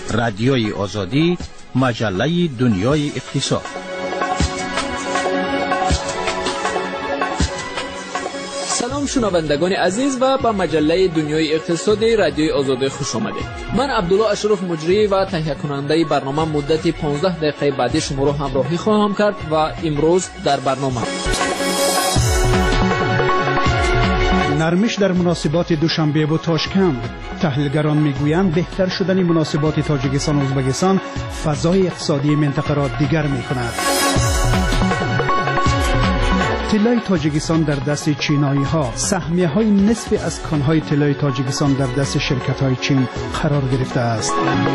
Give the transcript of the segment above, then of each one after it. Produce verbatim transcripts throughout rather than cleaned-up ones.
رادیوی آزادی، مجله دنیای اقتصاد. سلام شنوندگان عزیز و به مجله دنیای اقتصادی رادیوی آزادی خوش آمدید. من عبدالله اشرف مجری و تهیه کننده برنامه مدت پانزده دقیقه بعدی شما را همراهی خواهم کرد و امروز در برنامه نرمش در مناسبات دوشنبه و تاشکند. تحلیلگران میگویند بهتر شدن مناسبات تاجیکستان و ازبکستان فضای اقتصادی منطقه را دیگر میکند. طلای تاجیکستان در دست چینایی ها، سهمیه های نصف از کانهای طلای تاجیکستان در دست شرکت های چین قرار گرفته است.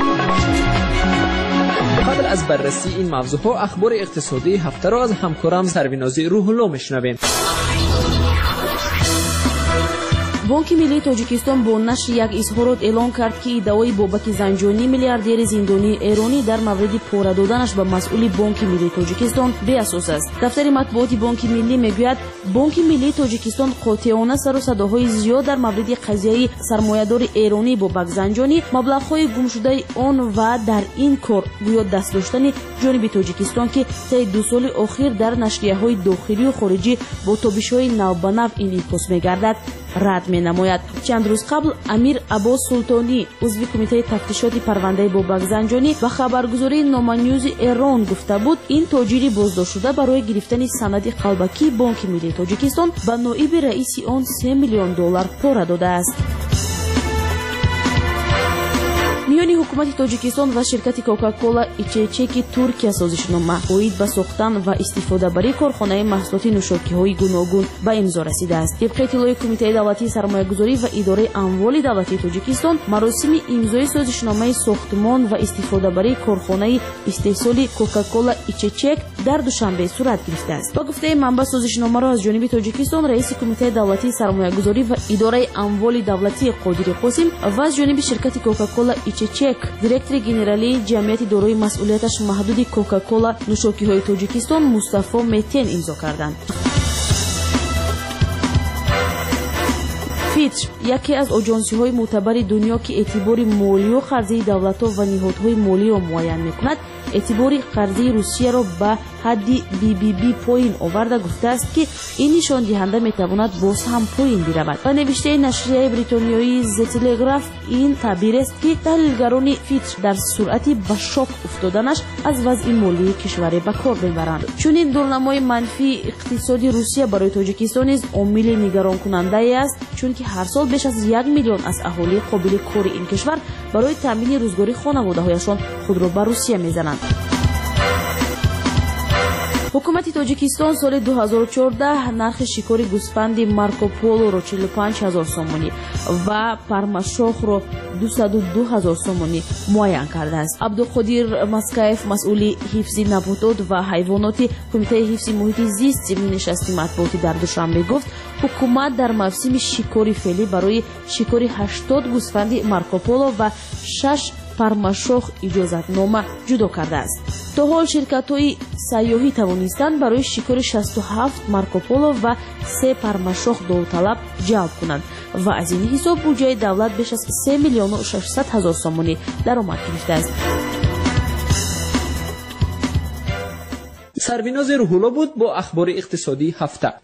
قبل از بررسی این موضوع ها اخبار اقتصادی هفته را از همکارم سروینازی روح الله میشنویم. بانک ملی تاجیکستان با نشر یک اظهارات اعلام کرد که ادعای بابک زنجانی میلیاردر زندانی ایرانی در مورد پاره دادنش به مسئول بانک ملی تاجیکستان بی اساس است. دفتر مطبوعات بانک ملی میگوید بانک ملی تاجیکستان قاطعانه سر و صداهای زیاد در مورد قضیه سرمایه‌دار ایرانی بابک زنجانی، مبلغ‌های گم شده آن و در این کار گویا دست داشتن جانب تاجیکستان که طی دو سال اخیر در نشریه‌های داخلی و خارجی با تابش‌های نو به نو این انعکاس می‌گردد رد می‌نماید. چند روز قبل امیر عباس سلطانی عضو کمیته تفتیشات پرونده بابک زنجانی و خبرگزاری نامانیوز ایران گفته بود این تاجر بازداشت شده برای گرفتن سند قلبکی بانک ملی تاجیکستان به نایب رئیس آن سه میلیون دلار پاره داده است. میان حکومت تاجیکستان و شرکت کوکاکولا ایچچک ترکیه سازشنامه اوید به ساختن و استفاده بری کارخانه محصولات نوشاکی‌های گوناگون به امضا رسیده است. طبق اطلاع کمیته دولتی سرمایه‌گذاری و اداره اموال دولتی تاجیکستان، مراسم امضای سازشنامه ساختمان و استفاده بری کارخانه استحصال کوکاکولا ایچچک در دوشنبه صورت گرفته است. با گفته منبع سازشنامه را از جانب تاجیکستان رئیس کمیته دولتی سرمایه‌گذاری و اداره اموال دولتی قادر قاسم و از جانب شرکت کوکاکولا چک دیرکتور گنرالی جمعیت دارای مسئولیتش محدود کوکاکولا نوشاکی‌های تاجیکستان مصطفی متین امضا کردند. فیتر یکی از آژانس‌های معتبر دنیا که اعتبار مالی و قرضه دولت‌ها و نهادهای مالی را معاین می‌کند، اعتبار قرضه روسیه را به حد بی بی بی پایین آورده گفته است که این نشان دهنده میتواند باز هم پایین برود. و نوشته نشریه بریتانیایی ز تلگراف این تعبیر است که تحلیلگران فیتر در سرعتی به شوک افتادنش از وضع مالی کشور به کار میبرند. چون این دورنمای منفی اقتصادی روسیه برای تاجیکستان نیز عامل نگران کننده است، چون که هر سال بیش از یک میلیون از اهالی قابل کار این کشور برای تامین روزگاری خانواده‌هایشان خود را به روسیه میزنند. حکومت تاجیکستان سال دو هزار و چهارده نرخ شکار گوسفند مارکوپولو را چهل و پنج هزار سومانی و پرماشخ را دویست و دو هزار سومانی معین کرده است. عبدالقادر مسکایف مسئول حفظ نباتات و حیوانات کمیته حفظ محیط زیست ضمن نشست مطبوعاتی در دوشنبه گفت حکومت در موسم شکار فعلی برای شکار هشتاد گوسفند مارکوپولو و شش پرماشخ اجازت نامه جدا کرده است. تا حال شرکت‌های سیاحی توانستند برای شکار شصت و هفت مارکوپولو و سه پرماشخ داوطلب جلب کنند و از این حساب بودجه دولت بیش از سه میلیون و ششصد هزار سومانی درآمد گرفته است. سرویناز روح الله بود با اخبار اقتصادی هفته.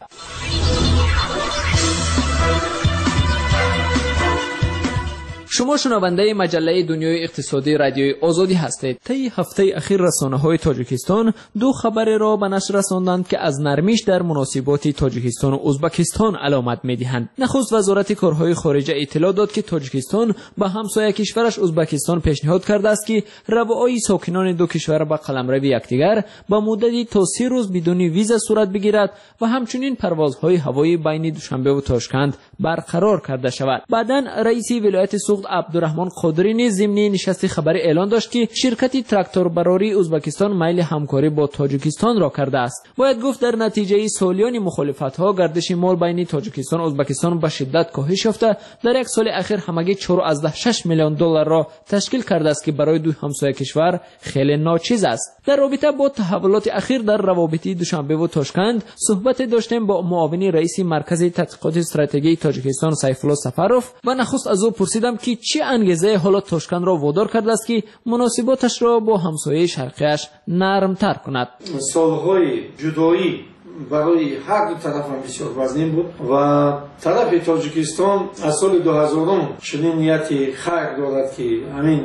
شما شنونده مجله دنیای اقتصادی رادیوی آزادی هستید. طی هفته اخیر رسانه‌های تاجیکستان دو خبر را به نشر رساندند که از نرمش در مناسبات تاجیکستان و ازبکستان علامت می‌دهند. نخست وزارت کارهای خارجه اطلاع داد که تاجیکستان به همسایه کشورش ازبکستان پیشنهاد کرده است که روابط ساکنان دو کشور با قلمرو یکدیگر با مدتی تا سی روز بدون ویزا صورت بگیرد و همچنین پروازهای هوایی بین دوشنبه و تاشکند برقرار کرده شود. بعداً رئیس ولایت سوخت عبدالرحمن قادری نیز ضمن نشست خبری اعلان داشت که شرکت تراکتوربراری ازبکستان میل همکاری با تاجیکستان را کرده است. باید گفت در نتیجه سالیان مخالفت‌ها گردش مال بین تاجیکستان و ازبکستان به شدت کاهش یافته در یک سال اخیر همگی چهار ممیز شش میلیون دلار را تشکیل کرده است که برای دو همسایه کشور خیلی ناچیز است. در رابطه با تحولات اخیر در روابط دوشنبه و تاشکند صحبت داشتیم با معاون رئیس مرکز تحقیقات استراتژی تاجیکستان سیف الله سفروف و نخست از او پرسیدم که که چه انگیزه حالا توشکن را وادار کرده است که مناسباتش را با همسایه شرقیش نرمتر کند. سالهای جدایی برای هر دو طرف هم بسیار وزنین بود و طرف تاجیکستان از سال دو هزار چنین نیتی خیر دارد که همین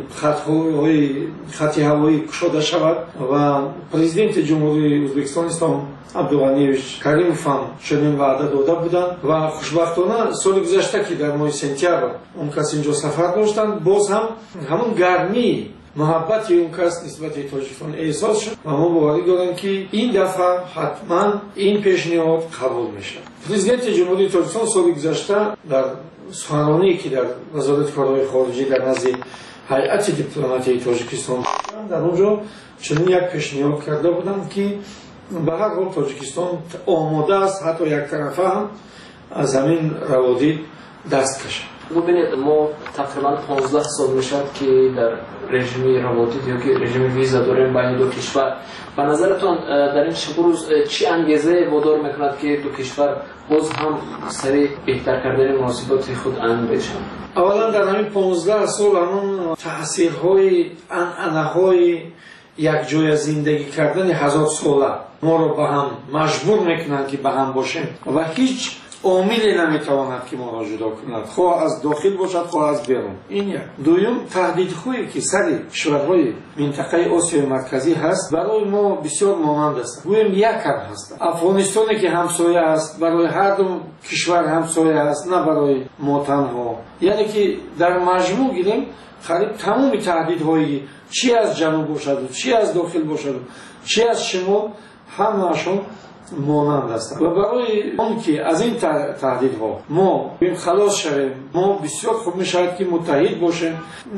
خطهای خط هوایی کشاده شود و پرزیدنت جمهوری ازبکستان اسلام عبدالغنیویچ کریموف هم چنین وعده داده بودند و خوشبختانه سال گذشته که در ماه سپتامبر اون کس اینجا سفر داشتند، باز هم همون گرمی محبت اون کس نسبت تاجیکستان احساس شد و ما باوری داریم که این دفعه حتما این پیشنهاد قبول میشه. پرزیدنت جمهوری تاجیکستان سال گذشته در سخنرانی که در وزارت کارهای خارجه در نزد هیئت دیپلماتی تاجیکستان در اونجا چنین یک پیشنهاد کرده بودند که به هر حال تاجیکستان آماده است حتی یک طرفه هم از همین روابط دست کشد. ببینید ما تقریبا پانزده سال میشد که در رژیم روابط یا که رژیم ویزا داریم بین دو کشور. به نظرتون در این چه روز چی انگیزه وادار میکند که دو کشور باز هم سریع بهتر کردن مناسبات خود انجام بشن؟ اولا در همین پانزده سال همون تاثیرهای انعنه‌های یک جای زندگی کردن هزار ساله ما رو به هم مجبور میکنند که به هم باشیم و هیچ عاملی نمیتواند که ما را جدا کند، خواه از داخل باشد خواه از بیرون. این یک. دوم تهدیدهایی که سر کشورهای منطقه آسیای مرکزی هست برای ما بسیار مانند است. گویم یک هم هست. افغانستانی که همسایه است برای هر دو کشور همسایه است، نه برای ما تنها. یعنی که در مجموع گیریم قریب تمام تهدیدهایی چی از جنوب باشد چی از داخل باشد چی از شمال همه‌شون مانند است و برای اون که از این تهدیدها ما بیم خلاص شویم ما بسیار خوب میشود که متحد باشیم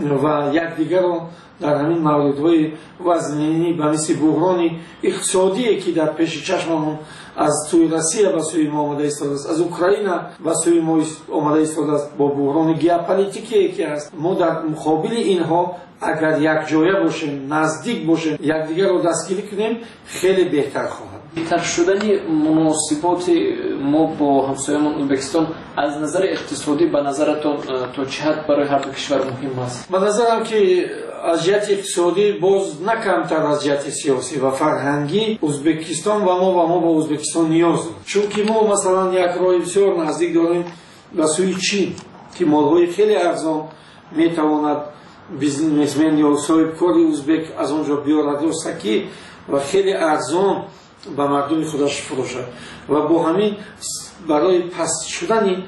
و یکدیگر را در همین موردهای وزنینی به مثل بحران اقتصادی که در پیش چشممون از توی روسیه به سوی ما آمده ایستاده است، از اوکراین به سوی ما آمده ایستاده است، با بحران ژئوپلیتیکی که هست، ما در مقابل اینها اگر یک جایه باشیم نزدیک باشیم یکدیگر را دستگیری کنیم خیلی بهتر خواهد. بهتر شدن مناسبات ما با همسایه‌مان ازبکستان از نظر اقتصادی به نظرتون تا چه حد برای هر دو کشور مهم است؟ به نظرم که از جهت اقتصادی باز نه کمتر از جهت سیاسی و فرهنگی ازبکستان و ما و ما با ازبکستان نیاز داریم، چون که ما مثلا یک راه بسیار نزدیک داریم به سوی چین که مال‌های خیلی ارزان میتواند بیزنسمن یا صاحب کاری ازبک از اونجا بیارد و سکی و خیلی ارزان به مردم خودش فروشد و با همین برای پس شدن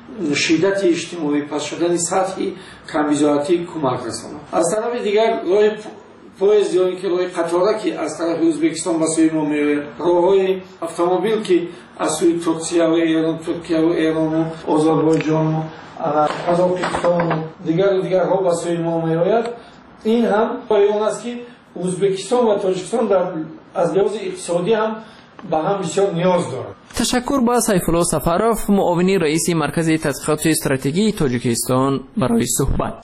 شدت اجتماعی پس شدن سطحی کمبیزاتی کمک رساند. از طرف دیگر راه پایز یا اینکه راه قطاره که از طرف ازبکستان به سوی ما میآید، راههای اتومبیل که از سوی ترکیه و ایران ترکیه و ایران و آذربایجان و قزاقستان و دیگر و دیگر ها به سوی ما میآید، این هم پایان است که ازبکستان و تاجیکستان در از لحاظ اقتصادی هم به هم بسیار نیاز دارد. تشکر با سیفالله سفروف، معاون رئیس مرکز تحقیقات استراتژی تاجیکستان برای صحبت.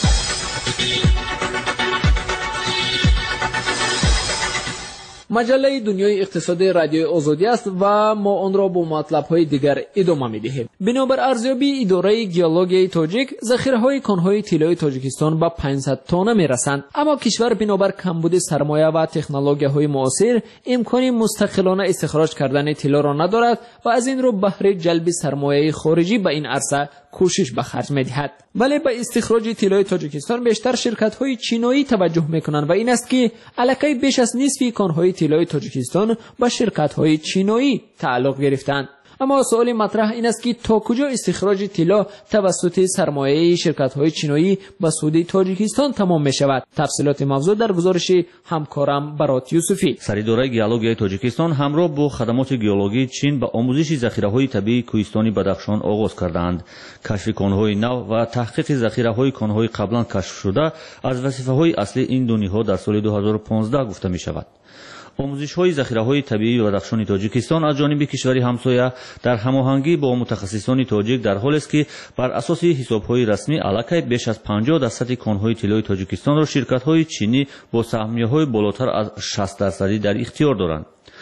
مجله دنیای اقتصادی رادیو آزادی است و ما آن را با مطلب‌های دیگر ادامه می‌دهیم. بنابر ارزیابی اداره گیولوژی تاجیک، ذخیره‌های کان‌های طلای تاجیکستان به پانصد تن می‌رسند، اما کشور بنابر کمبود سرمایه و تکنولوژی‌های معاصر امکان مستقلانه استخراج کردن طلا را ندارد و از این رو بهره جلب سرمایه خارجی به این عرصه کوشش به خرج می‌دهد. ولی به استخراج طلای تاجیکستان بیشتر شرکت‌های چینی توجه می‌کنند و این است که الکی بیش از نصف کان‌های طلای تاجیکستان با شرکت‌های چینی تعلق گرفتند. اما سوال مطرح این است که تا کجا استخراج طلا توسط سرمایه شرکت‌های چینی به سود تاجیکستان تمام می‌شود؟ تفصیلات موضوع در گزارش همکارم برات یوسفی. سریدارای گیولوژی تاجیکستان همراه با خدمات گیولوژی چین به آموزش ذخیره‌های طبیعی کوهستانی بدخشان آغاز کردند. کشف کان‌های نو و تحقیق ذخیره‌های کان‌های قبلا کشف شده از وظیفه‌های اصلی این دو نهاد در سال دو هزار و پانزده گفته می‌شود. آموزش‌های ذخیره‌های طبیعی بدخشان تاجیکستان از جانب کشوری همسایه در هماهنگی با متخصصان تاجیک در حالی است که بر اساس حساب‌های رسمی الکی بیش از پنجاه درصد کان‌های طلای تاجیکستان را شرکت‌های چینی با سهمیه‌های بالاتر از شصت درصدی در اختیار دارند.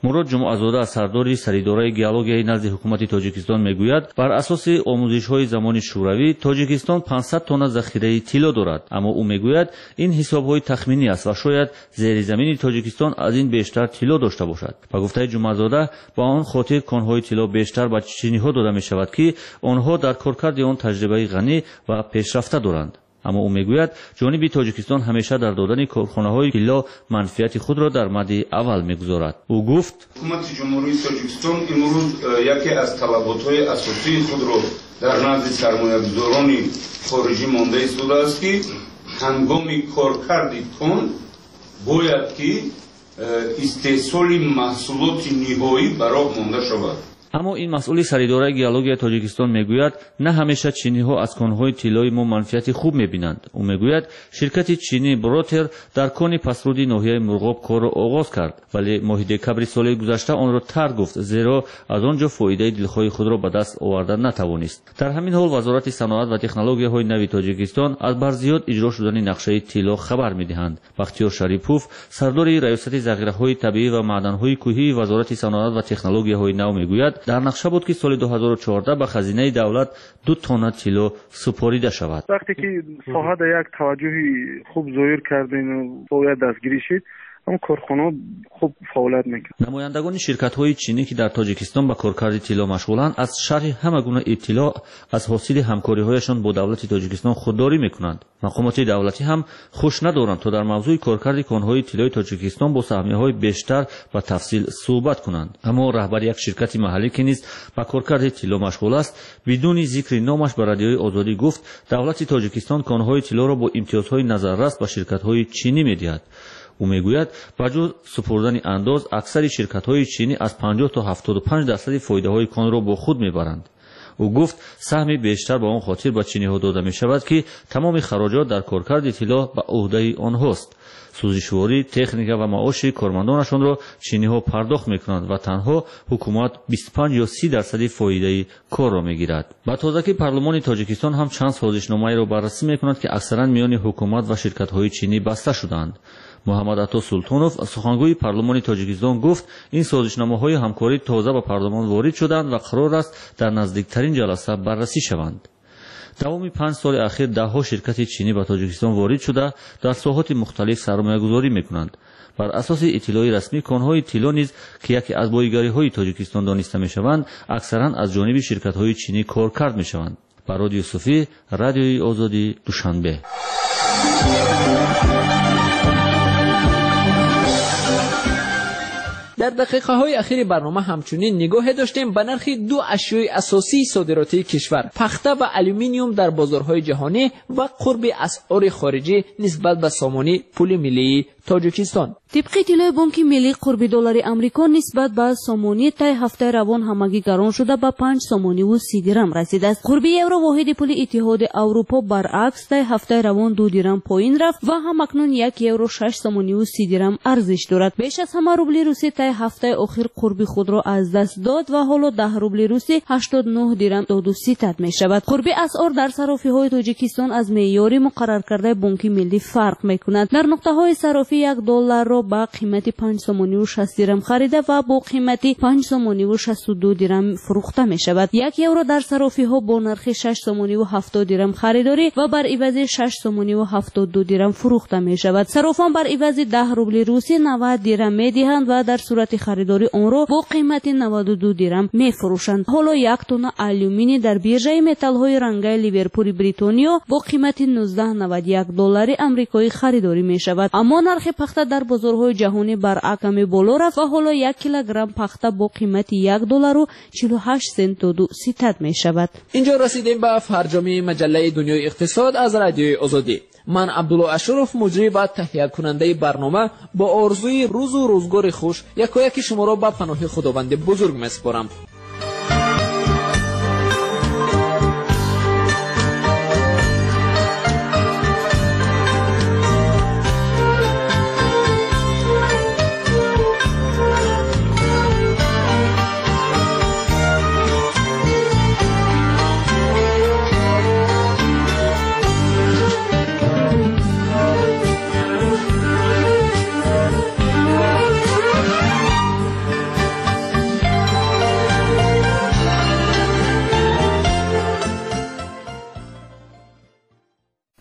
мурод ҷумъазода аз сардори саридораи геологияи назди ҳукумати тоҷикистон мегӯяд, бар асоси омӯзишҳои замони шӯравӣ тоҷикистон пансад тонна захираи тилло дорад, аммо ӯ мегӯяд ин ҳисобҳои тахминӣ аст ва шояд зеризамини тоҷикистон аз ин бештар тилло дошта бошад. ба гуфтаи ҷумъазода, ба он хотир конҳои тилло бештар ба чиниҳо дода мешавад, ки онҳо дар коркарди он таҷрибаи ғанӣ ва пешрафта доранд. аммо ӯ мегӯяд ҷониби тоҷикистон ҳамеша дар додани корхонаҳои тилло манфиати худро дар мадди аввал мегузорад. ӯ гуфт: ҳукумати ҷумҳурии тоҷикистон имрӯз яке аз талаботҳои асосии худро дар назди сармоягузорони хориҷӣ монда истодааст, ки ҳангоми коркарди тон бояд ки истеҳсоли маҳсулоти ниҳоӣ ба роҳ монда шавад. аммо ин масъули саридораи геологияи тоҷикистон мегӯяд, на ҳамеша чиниҳо аз конҳои тиллои мо манфиати хуб мебинанд. ӯ мегӯяд, ширкати чини Бротер дар кони пасруди ноҳияи Мурғоб корро оғоз кард, вале моҳи декабри соли гузашта онро тарк гуфт, зеро аз он ҷо фоидаи дилхоҳи худро ба даст оварда натавонист. дар ҳамин ҳол вазорати саноат ва технологияҳои нави тоҷикистон аз барзиёд иҷро шудани нақшаи тилло хабар медиҳанд. Бахтиёр Шарипов, сардори раёсати захираҳои табиӣ ва маъданҳои кӯҳии вазорати саноат ва технологияҳои нав мегӯяд, дар нақша буд ки соли дуҳазору чордаҳ ба хазинаи давлат ду тонна тилло супорида шавад. вақте ки соҳа да як таваҷҷӯҳи хуб зоҳир кардин бояд дастгирӣ шид, ам корхона хуб фаъолият мекард. намояндагони ширкатҳои чинӣ ки дар тоҷикистон ба коркарди тилло машғуланд, аз шарҳи ҳама гуна иттилоъ аз ҳосили ҳамкориҳояшон бо давлати тоҷикистон худдорӣ мекунанд. мақомоти давлатӣ ҳам хуш надоранд то дар мавзӯи коркарди конҳои тиллои тоҷикистон бо саҳмияҳои бештар ба тафсил суҳбат кунанд. аммо раҳбари як ширкати маҳаллӣ ки низ ба коркарди тилло машғул аст, бидуни зикри номаш ба радиои озодӣ гуфт, давлати тоҷикистон конҳои тиллоро бо имтиёзҳои назаррас ба ширкатҳои чинӣ медиҳад. ӯ мегӯяд, ба ҷуз супурдани андоз, аксари ширкатҳои чинӣ аз панҷоҳ то ҳафтоду панҷ дарсади фоидаҳои конро бо худ мебаранд. ӯ гуфт, саҳми бештар ба он хотир ба чиниҳо дода мешавад, ки тамоми хароҷот дар коркарди тилло ба ӯҳдаи онҳост. сӯзишворӣ, техника ва маоши кормандонашонро чиниҳо пардохт мекунанд ва танҳо ҳукумат бисту панҷ ё си дарсади фоидаи корро мегирад. ба тозагӣ парлумони тоҷикистон ҳам чанд созишномаеро баррасӣ мекунад, ки аксаран миёни ҳукумат ва ширкатҳои чинӣ баста шуданд. муҳаммад Ато Султонов, сухангӯи парлумони тоҷикистон, гуфт, ин созишномаҳои ҳамкорӣ тоза ба парлумон ворид шуданд ва қарор аст дар наздиктарин ҷаласа баррасӣ шаванд. давоми панҷ соли ахир даҳҳо ширкати чинӣ ба тоҷикистон ворид шуда, дар соҳоти мухталиф сармоягузорӣ мекунанд. бар асоси иттилои расмӣ, конҳои тилло низ, ки яке аз боигариҳои тоҷикистон дониста мешаванд, аксаран аз ҷониби ширкатҳои чинӣ коркард мешаванд. Барод Юсуфӣ, Радиои Озодӣ, Душанбе. در دقیقه های اخیر برنامه همچنین نگاه داشتیم به نرخ دو اشیای اساسی صادراتی کشور، پخته و الومینیوم در بازارهای جهانی و قرب اسعار خارجی نسبت به سامانه پول ملی تاجیکستان. طبق اطلاع بانک ملی قرب دلار آمریکا نسبت به سامانه طی هفته روان همگی گران شده به پنج سامانه و سی درم رسیده است. قرب یورو واحد پول اتحاد اروپا برعکس طی هفته روان دو درم پایین رفت و همکنون یک یورو شش سامانه و سی درم ارزش دارد. بیش از همه روبل روسی طی هفته اخیر قرب خود را از دست داد و حالا ده روبل روسی هشتاد و نه درم داد و ستد می شود. قرب اسعار در صرافی های تاجیکستان از معیار مقرر کرده بانک ملی فرق می کند. در نقطه های صرافی یک دلار را با قیمت پنج سامانه و شصت درم خریده و با قیمت پنج سامانه و شصت و دو درم فروخته می شود. یک یورو در صرافی ها با نرخ شش سامانه و هفتاد درم خریداری و بر عوض شش سامانه و هفتاد و دو درم فروخته می شود. صرافان بر عوض ده روبل روسی نود درم می دهند و در صورت خریداری آن را با قیمت نود و دو درم می فروشند. حالا یک تن آلومینی در بیرژه متال های رنگی لیورپول بریتانیا با قیمت نوزده و نود و یک دلار آمریکایی خریداری می شود. اما نرخ پخته در بازارهای جهانی برعکس بالا رفت و حالا یک کیلوگرم پخته با قیمت یک دلار و چهل و هشت سنت و ستد می شود. اینجا رسیدیم به فرجام مجله دنیای اقتصاد از رادیوی آزادی. من عبدالله اشرف مجری و تهیه کننده برنامه با آرزوی روز و روزگار خوش یکایک شما را به پناه خداوند بزرگ میسپارم.